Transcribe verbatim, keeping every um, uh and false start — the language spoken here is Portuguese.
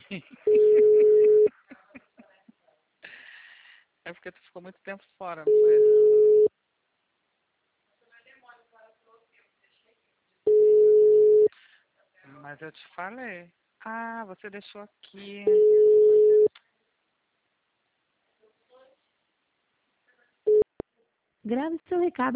É porque tu ficou muito tempo fora, não foi? Mas eu te falei. Ah, você deixou aqui. Grave seu recado